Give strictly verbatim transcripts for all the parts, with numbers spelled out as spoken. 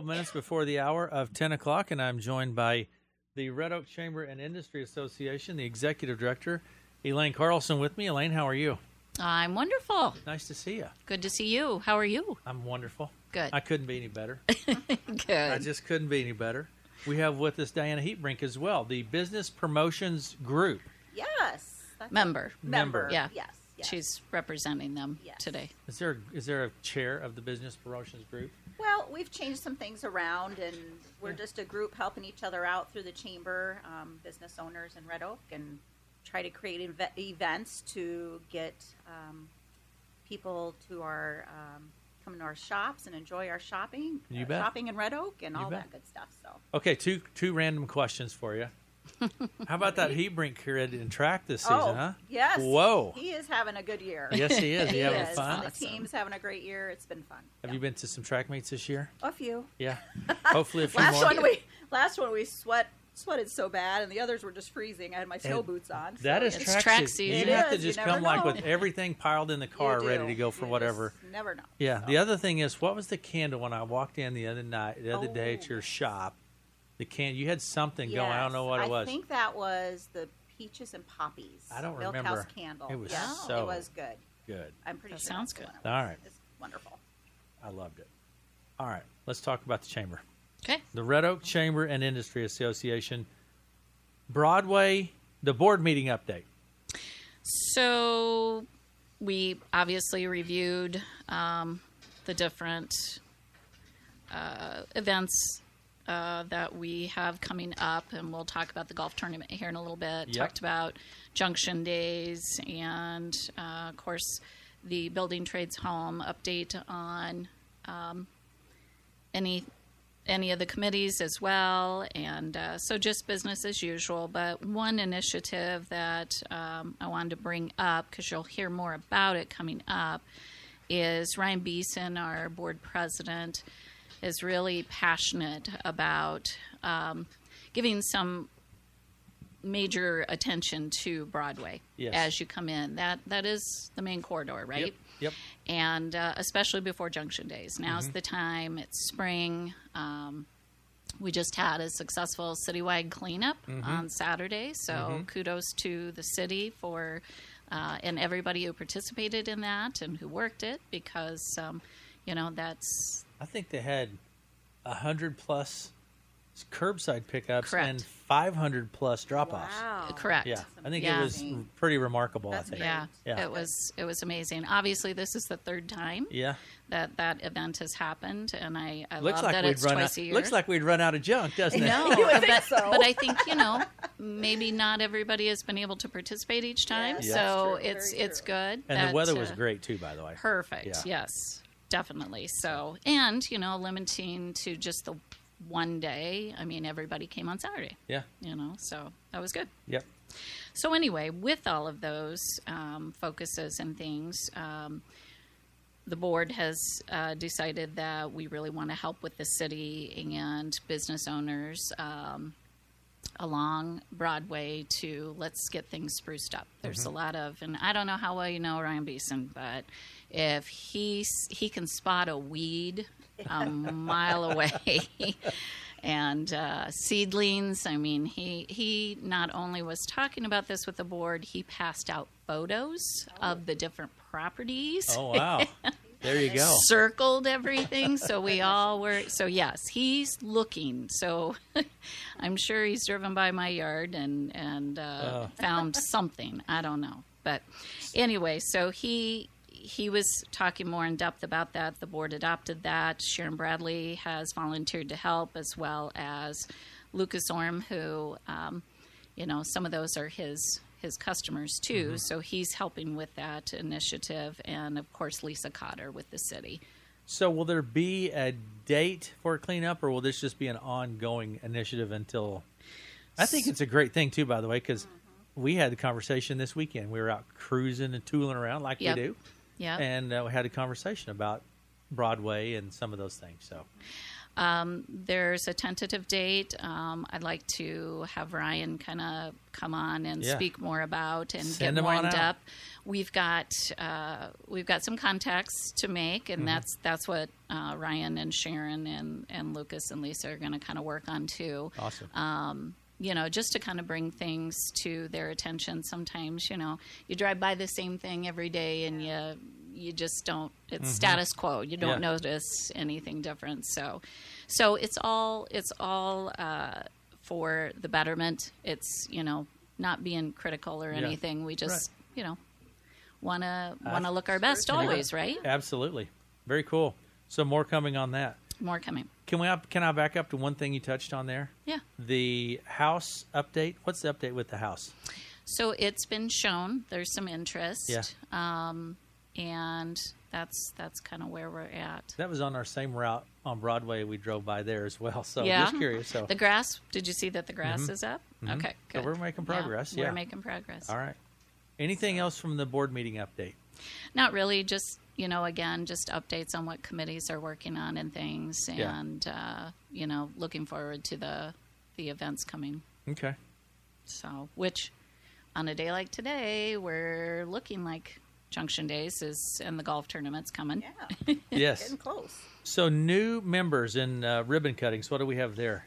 twelve minutes before the hour of ten o'clock, and I'm joined by the Red Oak Chamber and Industry Association, the Executive Director, Elaine Carlson, with me. Elaine, how are you? I'm wonderful. Nice to see you. Good to see you. How are you? I'm wonderful. Good. I couldn't be any better. Good. I just couldn't be any better. We have with us Diana Heatbrink as well, the Business Promotions Group. Yes. That's Member. Member. Yeah. Yes. yes. She's representing them Yes. today. Is there is there a chair of the Business Promotions Group? Well, we've changed some things around, and we're Yeah. just a group helping each other out through the chamber, um, business owners in Red Oak, and try to create ev- events to get um, people to our um, come to our shops and enjoy our shopping, You uh, bet. shopping in Red Oak, and You all bet. that good stuff. So. Okay, two two random questions for you. How about that Heatbrink kid in track this season, oh, huh? yes. Whoa. He is having a good year. Yes, he is. He having is. fun? The Awesome. team's having a great year. It's been fun. Have Yeah. you been to some track meets this year? A few. Yeah. Hopefully a few Last more. one we last one we sweat sweated so bad, and the others were just freezing. I had my snow And boots on. That so is It's track, track season. season. You It have to is. You just never come like know. with everything piled in the car, You ready do. to go for You whatever. just never know. Yeah. So. The other thing is, what was the candle when I walked in the other night, the other day at Oh. your shop? The can you had something going. I don't know what Yes, it was. I think that was the peaches and poppies. I don't Milk remember. House candle. It was yes, so it was good. Good. I'm pretty That sure sounds that's the good. one it All was. right. It's wonderful. I loved it. All right. Let's talk about the chamber. Okay. The Red Oak Chamber and Industry Association. Broadway, the board meeting update. So we obviously reviewed um, the different uh, events uh, that we have coming up, and we'll talk about the golf tournament here in a little bit. Yep. Talked about Junction Days and, uh, of course, the Building Trades Home update on um, any any of the committees as well, and uh, so just business as usual. But one initiative that um, I wanted to bring up, because you'll hear more about it coming up, is Ryan Beeson, our board president, is really passionate about um, giving some major attention to Broadway Yes. as you come in. That that is the main corridor, right? Yep. Yep. And uh, especially before Junction Days. Now's Mm-hmm. the time. It's spring. Um, we just had a successful citywide cleanup Mm-hmm. on Saturday, so kudos to the city for uh, and everybody who participated in that and who worked it, because um, you know that's I think they had one hundred plus curbside pickups Correct. and five hundred plus drop-offs. Wow. correct. Yeah, I think Yeah. it was pretty remarkable. That's I think. great. Yeah, Yeah. it was it was amazing. Obviously, this is the third time Yeah. that that event has happened, and I, I Looks love like that we'd it's run twice out. a year. Looks like we'd run out of junk, doesn't it? No, You would think but, so. but I think, you know, maybe not everybody has been able to participate each time, Yes, Yeah. so that's true. it's Very it's true. good. And that, the weather was uh, great too, by the way. Perfect. Yeah. Yes, definitely. So, and you know, limiting to just the one day. I mean, everybody came on Saturday. Yeah. You know, so that was good. Yep. So anyway, with all of those um, focuses and things, um, the board has uh, decided that we really want to help with the city and business owners um, along Broadway to let's get things spruced up. There's a lot of, and I don't know how well you know Ryan Beeson, but if he s- he can spot a weed a mile away. And uh, seedlings, I mean, he, he not only was talking about this with the board, he passed out photos of the different properties, Oh wow. There you go. circled everything, so we all were, so yes, he's looking. So I'm sure he's driven by my yard and, and uh, Oh. found something. I don't know. But anyway, so he he was talking more in depth about that. The board adopted that. Sharon Bradley has volunteered to help, as well as Lucas Orm, who, um, you know, some of those are his his customers too. Mm-hmm. So he's helping with that initiative, and of course Lisa Cotter with the city. So will there be a date for cleanup, or will this just be an ongoing initiative until? I think it's a great thing too, by the way, because we had the conversation this weekend. We were out cruising and tooling around like Yep. we do, Yeah. and uh, we had a conversation about Broadway and some of those things. So Um, there's a tentative date. Um, I'd like to have Ryan kind of come on and Yeah. speak more about and Send get him more on in out. depth. We've got uh, we've got some contacts to make, and Mm-hmm. that's that's what uh, Ryan and Sharon and, and Lucas and Lisa are going to kind of work on too. Awesome. Um, you know, just to kind of bring things to their attention. Sometimes, you know, you drive by the same thing every day, and you you just don't. It's status quo. You don't Yeah. notice anything different. So, so it's all it's all uh, for the betterment. It's, you know, not being critical or Yeah. anything. We just Right. you know want to Uh, want to look our best Pretty good. always, right? Absolutely. Very cool. So more coming on that. More coming. Can we up, can I back up to one thing you touched on there? Yeah. The house update. What's the update with the house? So it's been shown. There's some interest. Yeah. Um, and that's that's kind of where we're at. That was on our same route on Broadway. We drove by there as well. So Yeah. just curious. So The grass. Did you see that the grass is up? Mhm. Okay, So good. we're making progress, yeah. we're making progress. all right. Anything else from the board meeting update? Not really. Just, you know, again, just updates on what committees are working on and things, Yeah. and uh, you know, looking forward to the the events coming. Okay. So, which on a day like today, we're looking like Junction Days is and the golf tournament's coming. Yeah, Yes. getting close. So new members in uh, ribbon cuttings. What do we have there?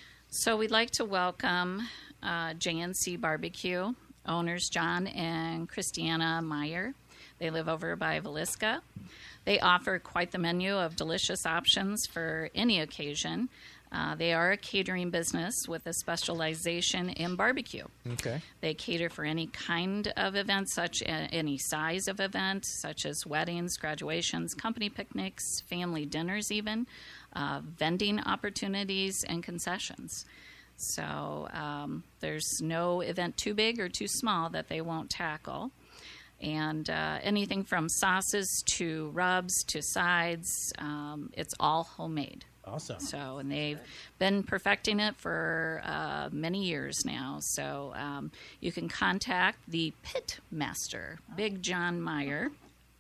So we'd like to welcome uh, J N C Barbecue owners John and Christiana Meyer. They live over by Velisca. They offer quite the menu of delicious options for any occasion. Uh, they are a catering business with a specialization in barbecue. Okay. They cater for any kind of event, such a, any size of event, such as weddings, graduations, company picnics, family dinners, even uh, vending opportunities and concessions. So um, there's no event too big or too small that they won't tackle. And uh, anything from sauces to rubs to sides, um, it's all homemade. Awesome. So, and they've been perfecting it for uh, many years now. So, um, you can contact the Pit Master, Big John Meyer,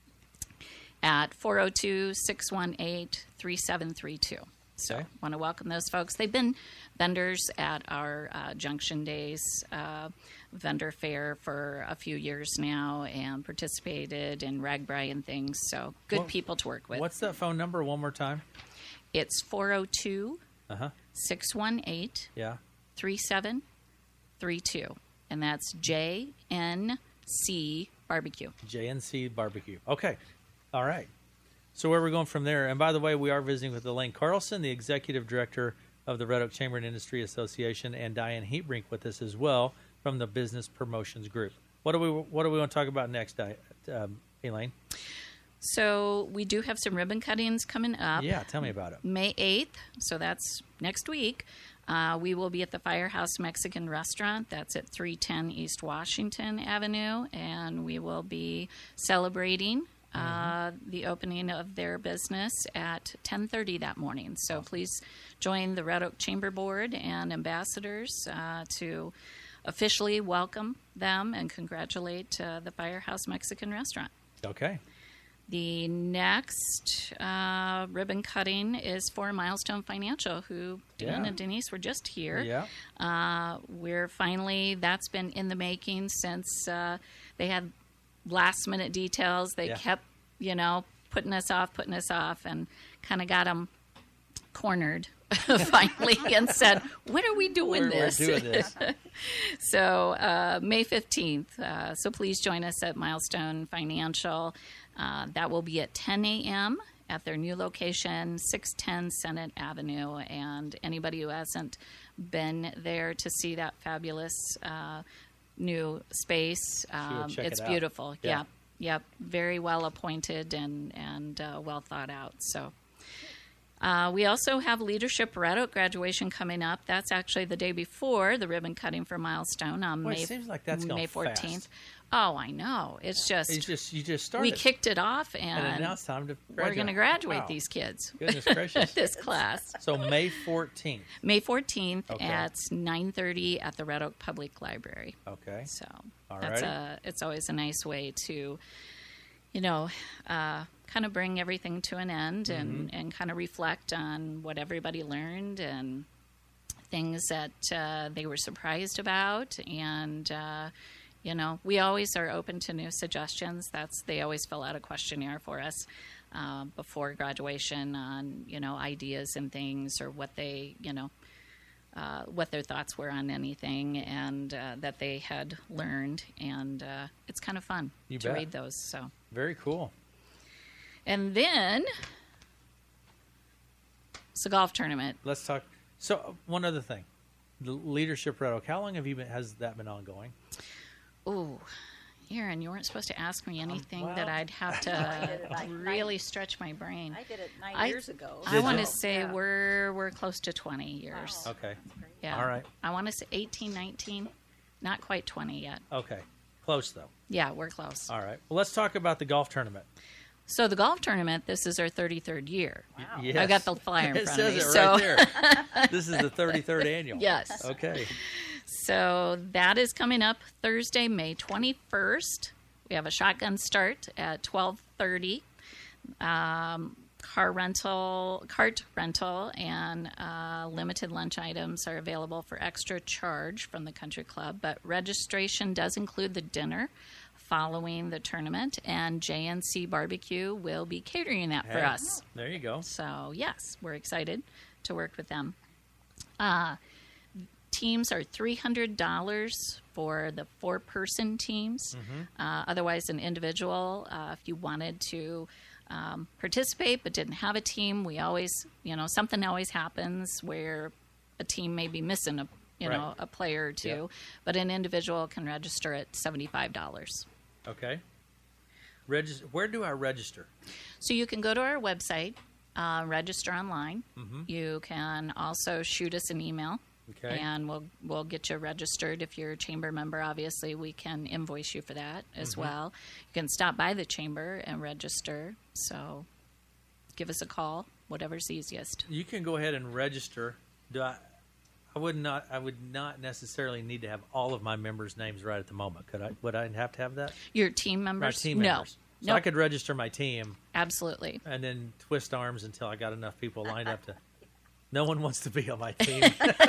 at four oh two, six one eight, three seven three two. So, Okay. want to welcome those folks. They've been vendors at our uh, Junction Days uh, vendor fair for a few years now and participated in RAGBRAI and things. So, good What- people to work with. What's that phone number one more time? It's four oh two, Uh huh. six one eight, Yeah. three seven three two. And that's J N C Barbecue. J N C Barbecue. Okay. All right. So where are we going from there? And by the way, we are visiting with Elaine Carlson, the executive director of the Red Oak Chamber and Industry Association, and Diane Heatbrink with us as well from the Business Promotions Group. What do we What do we want to talk about next, Di- um, Elaine? So we do have some ribbon cuttings coming up. Yeah, tell me about it. May eighth, so that's next week. Uh, we will be at the Firehouse Mexican Restaurant. That's at three ten East Washington Avenue, and we will be celebrating uh, the opening of their business at ten thirty that morning. So please join the Red Oak Chamber Board and ambassadors uh, to officially welcome them and congratulate uh, the Firehouse Mexican Restaurant. Okay. The next uh, ribbon cutting is for Milestone Financial, who Dan Yeah. and Denise were just here. Yeah. Uh, we're finally, that's been in the making since uh, they had last minute details. They Yeah. kept, you know, putting us off, putting us off, and kind of got them cornered finally and said, when are we doing We're, we're this? doing this. So uh, May fifteenth. Uh, so please join us at Milestone Financial. Uh, that will be at ten a.m. at their new location, six ten Senate Avenue. And anybody who hasn't been there to see that fabulous uh, new space, um, check it's it out. beautiful. Yeah. Yep, yep. Very well appointed and and uh, well thought out. So. Uh, we also have Leadership Red Oak graduation coming up. That's actually the day before the ribbon cutting for Milestone on Boy, it May, seems like that's gone May fourteenth. fast. Oh, I know. It's just, You just you just started. we kicked it off, and and now it's time to we're graduate. going to graduate Wow. these kids. Goodness gracious. This class. So May fourteenth. May fourteenth Okay. at nine thirty at the Red Oak Public Library. Okay. So All that's righty. a, it's always a nice way to you know, uh, kind of bring everything to an end and, Mm-hmm. and kind of reflect on what everybody learned and things that uh, they were surprised about. And, uh, you know, we always are open to new suggestions. That's they always fill out a questionnaire for us uh, before graduation on, you know, ideas and things or what they, you know, uh, what their thoughts were on anything and uh, that they had learned. And uh, it's kind of fun You to bet. read those. So. Very cool. And then it's a golf tournament. Let's talk. So uh, one other thing, the Leadership Red Oak. How long have you been? Has that been ongoing? Ooh, Aaron, you weren't supposed to ask me anything well- that I'd have did it to like really nine- stretch my brain. I did it nine I- years ago. I Did want you? to say Yeah. we're we're close to twenty years. Wow. Okay. That's great. Yeah. All right. I want to say eighteen, nineteen, not quite twenty yet. Okay. Close though. Yeah, we're close. All right. Well, let's talk about the golf tournament. So the golf tournament, this is our thirty-third year. Wow. Yes. I got the flyer in It front of says me. it so right there. This is the thirty-third annual. Yes. Okay. So that is coming up Thursday, May twenty-first. We have a shotgun start at twelve thirty. Um, car rental, cart rental, and uh, limited lunch items are available for extra charge from the country club. But registration does include the dinner following the tournament, and J N C Barbecue will be catering that for Hey, us. There you go. So, yes, we're excited to work with them. Uh, teams are three hundred dollars for the four-person teams. Uh, otherwise, an individual, uh, if you wanted to um, participate but didn't have a team, we always, you know, something always happens where a team may be missing a, you know, Right. a player or two. Yeah. But an individual can register at seventy-five dollars. Okay. Regis- Where do I register? So you can go to our website, uh, register online. Mm-hmm. You can also shoot us an email, Okay. and we'll we'll get you registered. If you're a chamber member, obviously we can invoice you for that as Mm-hmm. well. You can stop by the chamber and register. So give us a call, whatever's easiest. You can go ahead and register. Do I? I would not. I would not necessarily need to have all of my members' names right at the moment. Could I? Would I have to have that? Your team My members? team no, members. So no, I could register my team absolutely. and then twist arms until I got enough people lined up to. No one wants to be on my team.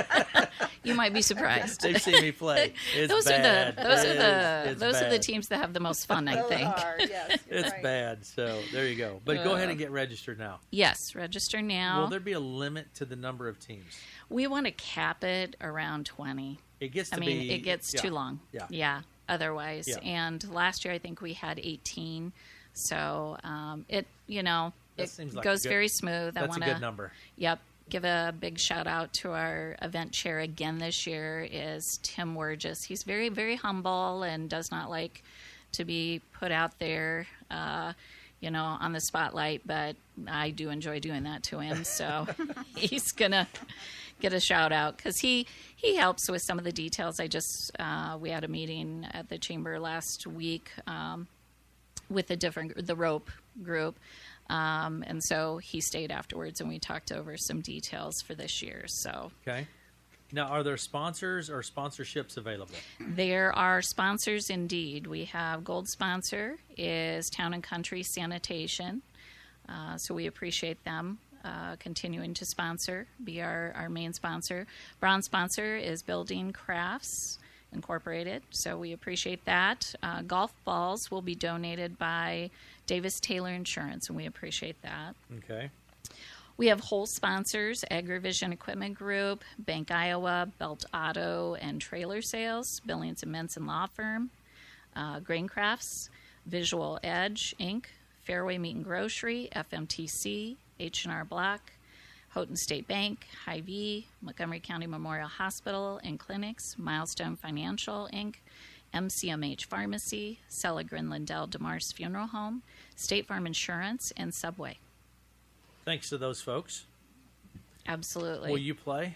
You might be surprised. They see me play. It's those bad. are the those It are is- the it's those are the bad. teams that have the most fun, I Those think. are, yes, you're It's right. bad. So there you go. But go ahead Uh, and get registered now. Yes, register now. Will there be a limit to the number of teams? We want to cap it around twenty. It gets to I mean, be. it gets yeah. too long. Yeah. Otherwise, Yeah. and last year I think we had eighteen. So um, it, you know, That it seems like goes a good- very smooth. I That's want a good number. Yep. Give a big shout out to our event chair again this year is Tim Wurgis. He's very, very humble and does not like to be put out there, uh, you know, on the spotlight, but I do enjoy doing that to him. So he's going to get a shout out because he, he helps with some of the details. I just, uh, we had a meeting at the chamber last week um, with a different, the rope group. Um, and so he stayed afterwards, and we talked over some details for this year. So Okay. Now, are there sponsors or sponsorships available? there are sponsors indeed. We have gold sponsor is Town and Country Sanitation. Uh, so we appreciate them uh, continuing to sponsor, be our, our main sponsor. Bronze sponsor is Building Crafts Incorporated. So we appreciate that. Uh, golf balls will be donated by Davis Taylor Insurance, and we appreciate that. Okay. We have whole sponsors, AgriVision Equipment Group, Bank Iowa, Belt Auto and Trailer Sales, Billings and Menson Law Firm, uh, Grain Crafts, Visual Edge, Incorporated, Fairway Meat and Grocery, F M T C, H and R Block, Houghton State Bank, Hy-Vee, Montgomery County Memorial Hospital and Clinics, Milestone Financial, Incorporated, M C M H Pharmacy, Seligren Lindell DeMars Funeral Home, State Farm Insurance, and Subway. Thanks to those folks. Absolutely. Will you play?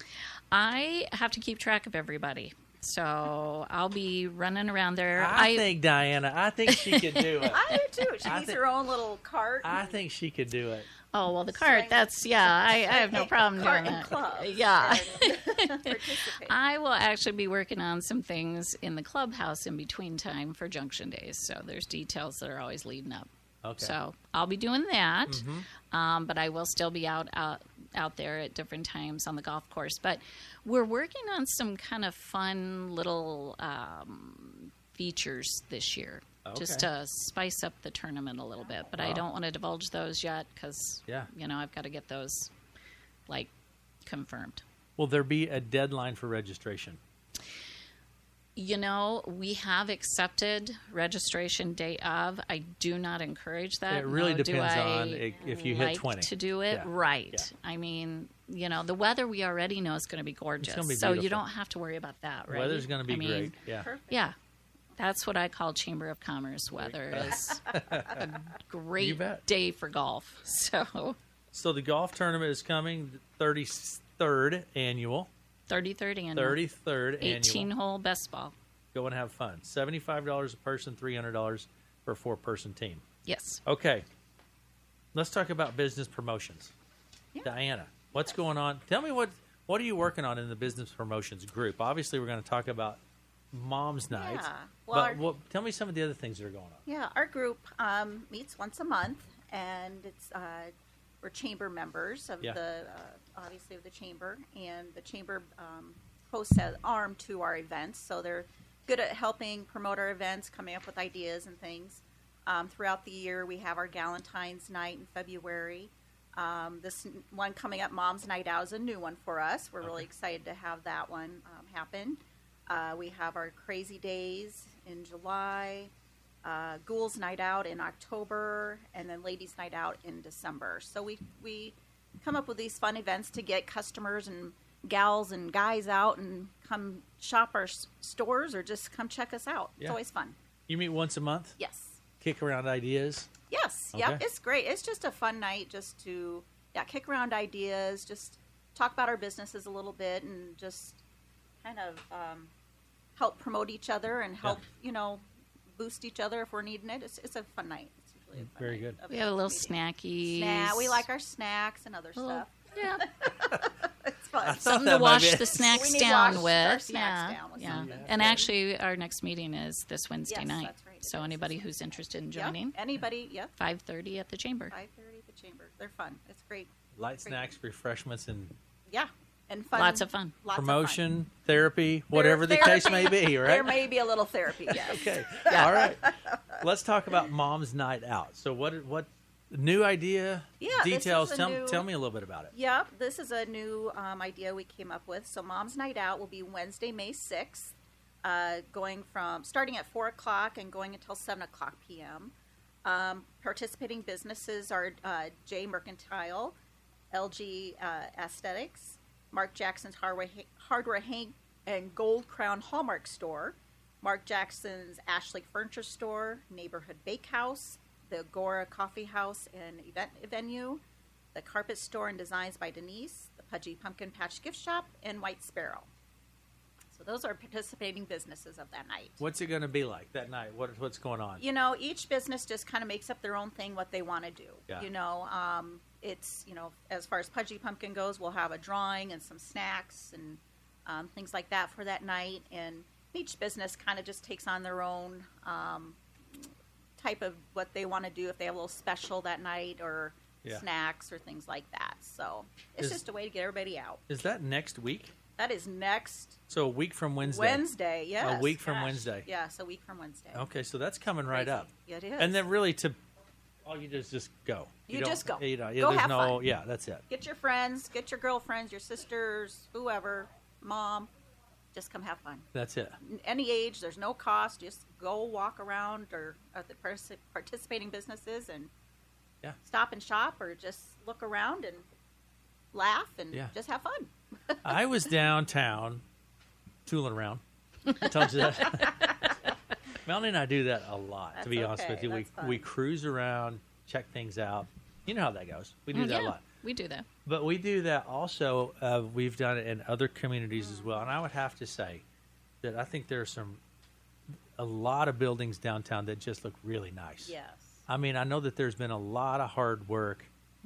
I have to keep track of everybody. So I'll be running around there. I, think Diana. I think she could do it. I do too. She I needs thi- her own little cart. I think she could do it. Oh, well, the cart, that's, yeah, I, I have no problem Cart doing and that. clubs. Yeah. Participate. I will actually be working on some things in the clubhouse in between time for Junction Days. So there's details that are always leading up. Okay. So I'll be doing that, Mm-hmm. um, but I will still be out, out out there at different times on the golf course. But we're working on some kind of fun little um, features this year, just Okay. to spice up the tournament a little bit. But I Wow. don't want to divulge those yet because Yeah. you know I've got to get those like confirmed. Will there be a deadline for registration? You know, we have accepted registration day of. I do not encourage that. It really nor do depends I on i- if you hit like twenty. to do it Yeah. right. Yeah. I mean, you know, the weather we already know is going to be gorgeous, gonna be so you beautiful. don't have to worry about that. Right? Weather's going to be I mean, great. Yeah. Perfect. Yeah, that's what I call Chamber of Commerce weather. Is a great bet. day for golf. So So the golf tournament is coming, the thirty-third annual, thirty-third annual, thirty-third eighteen annual. hole best ball. Go and have fun. seventy-five dollars a person, three hundred dollars for a four-person team. Yes. Okay. Let's talk about business promotions. Yeah. Diana, what's going on? Tell me what what are you working on in the business promotions group? Obviously, we're going to talk about Mom's Night. Yeah. Well, but our- what, tell me some of the other things that are going on. Yeah, our group um, meets once a month, and it's uh, we're chamber members of Yeah. the uh, obviously of the chamber, and the chamber um, hosts an arm to our events, so they're good at helping promote our events, coming up with ideas and things. Um, throughout the year, we have our Galentine's Night in February. Um, this n- one coming up, Mom's Night Out, is a new one for us. We're really Okay. excited to have that one um, happen. Uh, we have our Crazy Days in July, uh, Ghouls Night Out in October, and then Ladies Night Out in December. So we we come up with these fun events to get customers and gals and guys out and come shop our s- stores or just come check us out. It's Yeah. always fun. You meet once a month, Yes. kick around ideas. Yes. Okay. Yep. It's great. It's just a fun night just to yeah kick around ideas, just talk about our businesses a little bit, and just kind of um, help promote each other and help you know boost each other if we're needing it. It's, it's a fun night. It's usually a fun Very night good. of We have a little meeting. snacky. Snack. We like our snacks and other Little- stuff. Yeah. It's fun. thought Something that to might wash be- the snacks We need down wash with. our snacks yeah, down with yeah. something. And actually, our next meeting is this Wednesday Yes, night. that's right. It So is anybody this who's interested in Yep. joining, Anybody? Yep. five thirty at the chamber. Five thirty at the chamber. They're fun. It's great. Light snacks, refreshments, and Yeah. And fun. Lots of fun. Lots promotion, Of fun. therapy, There- whatever the case may therapy- be, right? There may be a little therapy. Yes. Okay. All right. Let's talk about Mom's Night Out. So what what new idea, Yeah, this details, is a tell, new- tell me a little bit about it. Yep, this is a new um, idea we came up with. So, Mom's Night Out will be Wednesday, May sixth, uh, going from starting at four o'clock and going until seven o'clock p m. Um, participating businesses are uh, J Mercantile, L G uh, Aesthetics, Mark Jackson's Hardware, Hardware Hank and Gold Crown Hallmark Store, Mark Jackson's Ashley Furniture Store, Neighborhood Bakehouse, the Agora Coffee House and Event Venue, the Carpet Store and Designs by Denise, the Pudgy Pumpkin Patch Gift Shop, and White Sparrow. So those are participating businesses of that night. What's it going to be like that night? What what's going on? You know, each business just kind of makes up their own thing, what they want to do. Yeah. You know, um, it's, you know, as far as Pudgy Pumpkin goes, we'll have a drawing and some snacks and um, things like that for that night. And each business kind of just takes on their own um, type of what they want to do, if they have a little special that night or Yeah. snacks or things like that. So it's Is- just a way to get everybody out. Is that next week? That is next So a week from Wednesday. Wednesday. Yes. week from gosh. Wednesday. Yes, a week from Wednesday. Okay, so that's coming right Crazy. up. Yeah, it is. And then really to all you do is just go. You don't- just go. You know, yeah, Go there's have no fun. yeah, that's it. Get your friends, get your girlfriends, your sisters, whoever, mom. Just come have fun. That's it. N- Any age, there's no cost. Just go walk around or at the partic- participating businesses and Yeah. stop and shop or just look around and laugh and Yeah. just have fun. I was downtown tooling around. I told you that. Melanie and I do that a lot, That's to be honest okay. with you. We That's fun. we cruise around, check things out. You know how that goes. We do Mm, that a yeah, lot. we do that. But we do that also. Uh, we've done it in other communities as well. And I would have to say that I think there are some, a lot of buildings downtown that just look really nice. Yes. I mean, I know that there's been a lot of hard work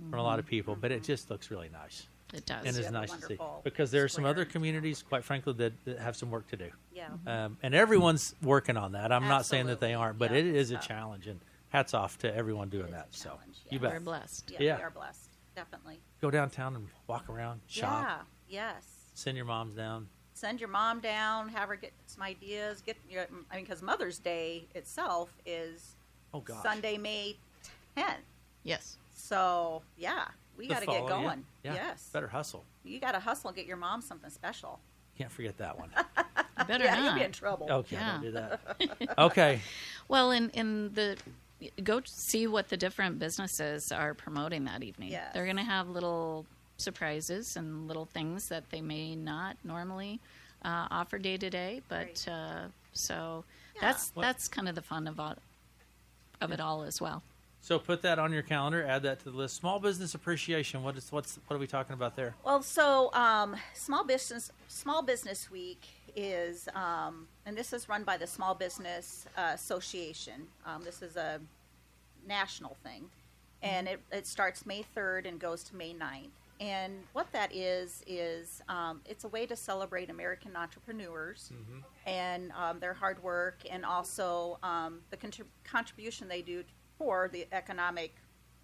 from a lot of people, but it just looks really nice. It does. And it's You have a nice to see. wonderful Because there are some square other and communities, quite frankly, that, that have some work to do. Yeah. Um, and everyone's working on that. I'm not saying that they Absolutely. aren't, but Yeah. it is a So- challenge. And hats off to everyone doing It is that. a So challenge, you yeah. bet. We're blessed. Yeah, Yeah. we are blessed. Definitely. Go downtown and walk around, shop, Yeah. Yes. send your moms down. Send your mom down. Have her get some ideas. Get your. I mean, because Mother's Day itself is Oh, gosh. Sunday, May tenth. Yes. So yeah, we The got to get follow- yeah. going. Yeah. Yes. Better hustle. You got to hustle and get your mom something special. Can't forget that one. You better yeah, not. you'll be in trouble. Okay, Yeah. don't do that. Okay. Well, in in the go see what the different businesses are promoting that evening. Yes. They're going to have little surprises and little things that they may not normally uh, offer day to day. But Right. uh, so Yeah. that's Well- that's kind of the fun of all, of it all as well. So put that on your calendar. Add that to the list. Small business appreciation. What is what's what are we talking about there? Well, so um, small business Small Business Week is, um, and this is run by the Small Business uh, Association. Um, this is a national thing, and it, it starts May third and goes to May ninth. And what that is is um, it's a way to celebrate American entrepreneurs and um, their hard work, and also um, the contrib- contribution they do for the economic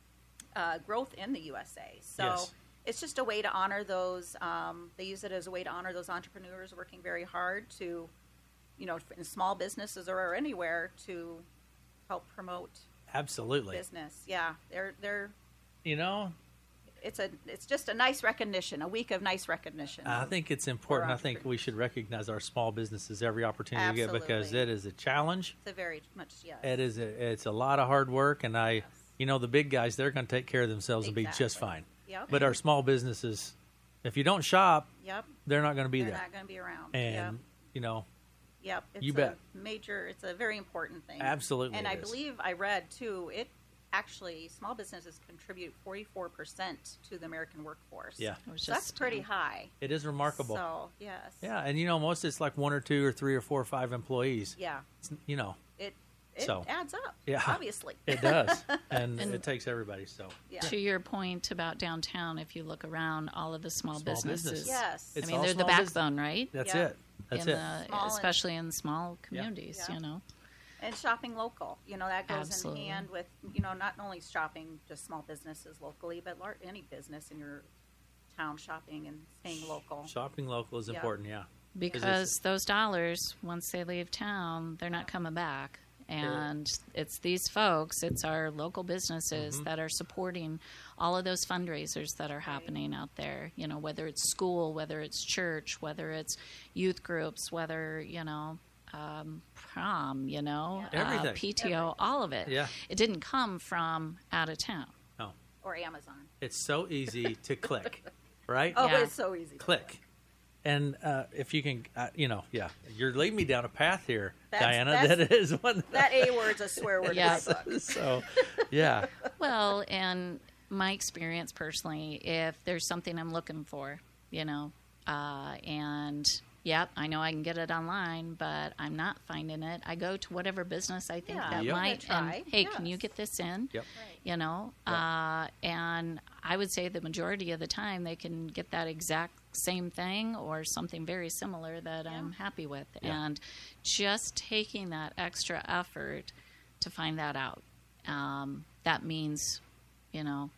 uh, growth in the U S A. So Yes. it's just a way to honor those. Um, they use it as a way to honor those entrepreneurs working very hard to, you know, in small businesses or anywhere to help promote Absolutely. business. Yeah, they're they're. You know, It's a it's just a nice recognition, a week of nice recognition. I think it's important. I For think we should recognize our small businesses every opportunity we get because Absolutely. it is a challenge. it's a very much yes. It is. A, it's a lot of hard work, and I, you know, the big guys they're going to take care of themselves and be just Exactly. fine. Yep. But our small businesses, if you don't shop, Yep. they're not going to be They're there. not going to be around. And yep. you know, Yep. It's you a bet. major. It's a very important thing. Absolutely And it I is. believe I read too. It actually small businesses contribute forty-four percent to the American workforce. yeah, It was So that's just, pretty um, high. it is remarkable. So yes. Yeah, and you know, most it's like one or two or three or four or five employees. Yeah. It's, you know, It it So, adds up. yeah. Obviously. it does, and, And- it takes everybody. So Yeah. To your point about downtown, if you look around, all of the small, Small businesses, business. Yes. It's I mean, all they're the small bus- backbone, right? that's Yeah. it. That's in it. The, Small and- especially in small communities, Yeah. you know. And shopping local, you know, that goes Absolutely. in hand with, you know, not only shopping just small businesses locally, but lar- any business in your town shopping and staying local. Shopping local is Yeah. important. Yeah. Because those dollars, once they leave town, they're not coming back. And it's these folks, it's our local businesses Mm-hmm. that are supporting all of those fundraisers that are happening out there. You know, whether it's school, whether it's church, whether it's youth groups, whether, you know, um, prom, you know, Yeah. uh, Everything. P T O, all of it. Yeah. It didn't come from out of town. No, Or Amazon. it's so easy to click, right? Oh, Yeah. it's so easy. to Click. And uh, if you can, uh, you know, yeah, you're leading me down a path here, That's- Diana. that's- that is one. That A word's a swear word Yeah. in my book. So, yeah, Well, and my experience personally, if there's something I'm looking for, you know, uh, and yep, I know I can get it online, but I'm not finding it. I go to whatever business I think Yeah, that Yep. might, give it a try. and hey, can you Yes. get this in? yep. Right. You know, uh, and I would say the majority of the time they can get that exact same thing or something very similar that I'm happy with, Yeah. and just taking that extra effort to find that out. Um, that means, you know,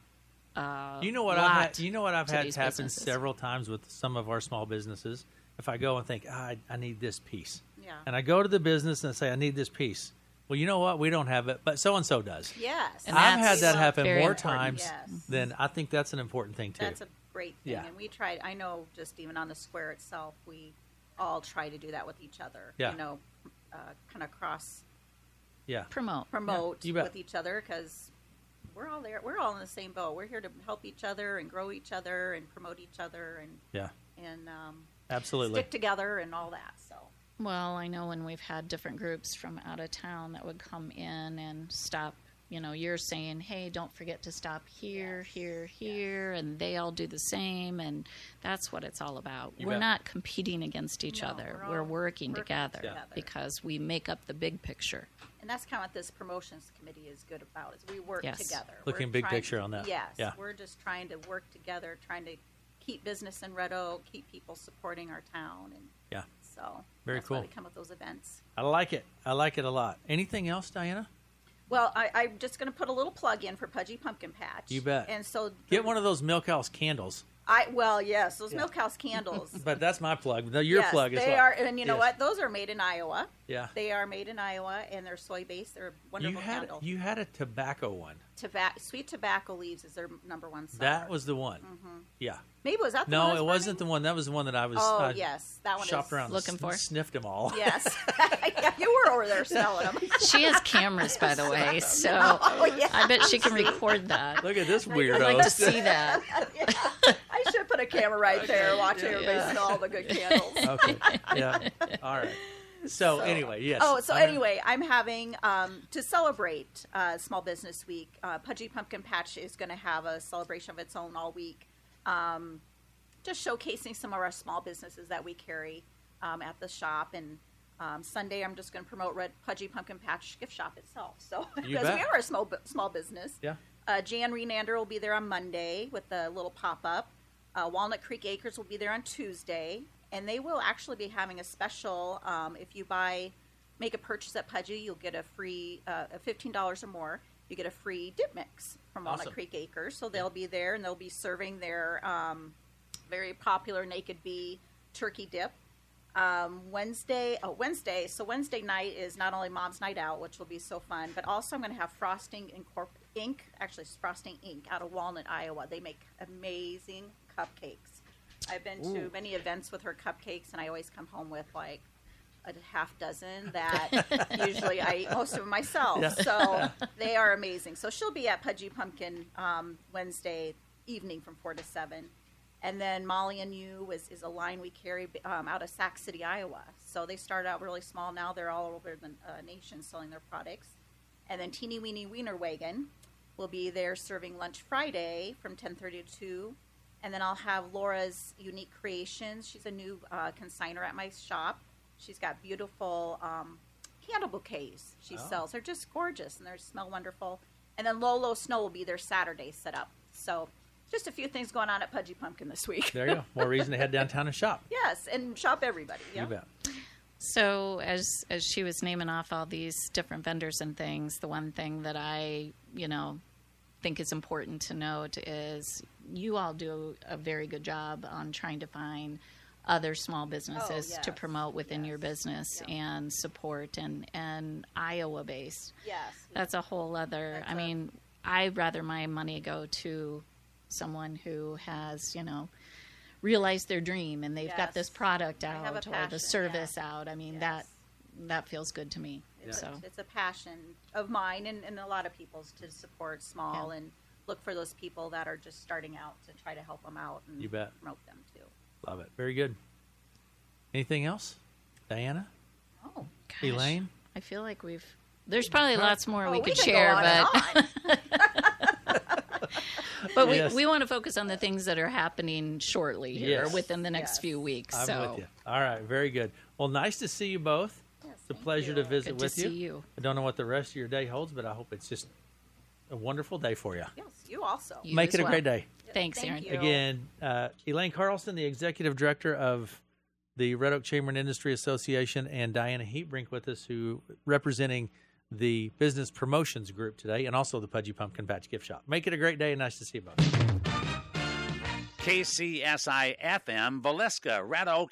uh, You know what lot I've had, you know what I've to had these happen businesses. several times with some of our small businesses. If I go and think, ah, I, I need this piece, Yeah. and I go to the business and say, I need this piece. Well, you know what? We don't have it, but so and so does. Yes. And I've had that's that happen very more important. times Yes. than I think that's an important thing too. That's a great thing. Yeah. And we tried, I know just even on the square itself, we all try to do that with each other. Yeah. You know, uh, kind of cross yeah, promote. promote you bet. with each other because we're all there. We're all in the same boat. We're here to help each other and grow each other and promote each other and, yeah, and um, absolutely. stick together and all that. So, Well, I know when we've had different groups from out of town that would come in and stop you know, you're saying, hey, don't forget to stop here, Yes. here, here, and they all do the same, and that's what it's all about. You we're bet. not competing against each No, other. we're We're, all working, working together, together. because we make up the big picture. And that's kind of what this promotions committee is good about, is we work Yes. together. Looking We're big trying- picture on that. Yes. Yeah. We're just trying to work together, trying to keep business in Red Oak, keep people supporting our town. And Yeah. so Very that's why cool. we come with those events. I like it. I like it a lot. Anything else, Diana? Well, I, I'm just going to put a little plug in for Pudgy Pumpkin Patch. You bet. And so Get one of those Milk House candles. I well, yes, those Yeah. Milk House candles. But that's my plug. No, your yes, plug is they what? are, and you know Yes. what? Those are made in Iowa. Yeah. They are made in Iowa, and they're soy based. They're a wonderful You had candle. you had a tobacco one. Tova- sweet tobacco leaves is their number one seller. That was the one. Yeah. maybe was that the No, one I it was wasn't the burning? one. That was the one that I was. Oh I yes, that one shopped is, around, and Looking sn- for? sniffed them all. Yes, yeah, you were over there smelling them. She has cameras, by the way, so Oh yeah, I bet she can record that. Look at this weirdo. I'd like to see that. yeah. I should put a camera right there, watching yeah, everybody yeah. smell all the good candles. Okay. Yeah. All right. So, So- anyway, yes. Oh, so I'm gonna- anyway, I'm having um, to celebrate uh, Small Business Week. Uh, Pudgy Pumpkin Patch is going to have a celebration of its own all week, um, just showcasing some of our small businesses that we carry um, at the shop. And um, Sunday, I'm just going to promote Red Pudgy Pumpkin Patch gift shop itself. So You because we bet. are a small bu- small business. Yeah. Uh, Jan Renander will be there on Monday with a little pop up. Uh, Walnut Creek Acres will be there on Tuesday, and they will actually be having a special. Um, if you buy, make a purchase at Pudgy, you'll get a free, uh, fifteen dollars or more. You get a free dip mix from Walnut Awesome. Creek Acres. So they'll be there, and they'll be serving their um, very popular Naked Bee turkey dip. Um, Wednesday, oh Wednesday. So Wednesday night is not only Mom's Night Out, which will be so fun, but also I'm going to have Frosting Incorp- Inc. Actually, it's Frosting Incorporated out of Walnut, Iowa. They make amazing cupcakes. I've been to Ooh. many events with her cupcakes, and I always come home with like a half dozen that usually I eat most of them myself. Yeah. So they are amazing. So she'll be at Pudgy Pumpkin um, Wednesday evening from four to seven. And then Molly and You is, is a line we carry um, out of Sac City, Iowa. So they started out really small. Now they're all over the uh, nation selling their products. And then Teeny Weeny Wiener Wagon will be there serving lunch Friday from ten thirty to two. And then I'll have Laura's Unique Creations. She's a new uh, consignor at my shop. She's got beautiful um, candle bouquets she Oh. sells. They're just gorgeous, and they smell wonderful. And then Lolo Snow will be there Saturday set up. So just a few things going on at Pudgy Pumpkin this week. There you go. More reason to head downtown and shop. Yes, and shop everybody. Yeah. You bet. So as as she was naming off all these different vendors and things, the one thing that I, you know, think is important to note is you all do a very good job on trying to find other small businesses Oh, to yes, promote within your yes, business yeah. and support and and Iowa based. Yes. That's a whole other. That's I a- mean, I'd rather my money go to someone who has, you know, realized their dream and they've got Yes. this product I have a out or passion, the service yeah. out. I mean, Yes. that that feels good to me. It's, So a, it's a passion of mine and, and a lot of people's to support small Yeah. and look for those people that are just starting out to try to help them out and You bet. promote them too. Love it. Very good. Anything else? Diana? Oh, gosh, Elaine? I feel like we've. There's probably lots more oh we we could could share, go on and but on. but we, Yes. we want to focus on the things that are happening shortly here Yes. within the next Yes. few weeks. I'm so with you. All right. Very good. Well, nice to see you both. Yes, It's a thank pleasure you. to visit good to with see you. I don't know what the rest of your day holds, but I hope it's just a wonderful day for you. Yes, you also. You Make as it a well. great day. Thanks, Thank Aaron. you. Again, uh, Elaine Carlson, the Executive Director of the Red Oak Chamber and Industry Association, and Diana Heatbrink with us, who representing the Business Promotions Group today, and also the Pudgy Pumpkin Patch Gift Shop. Make it a great day, and nice to see you both. K C S I F M, Valeska, Red Oak,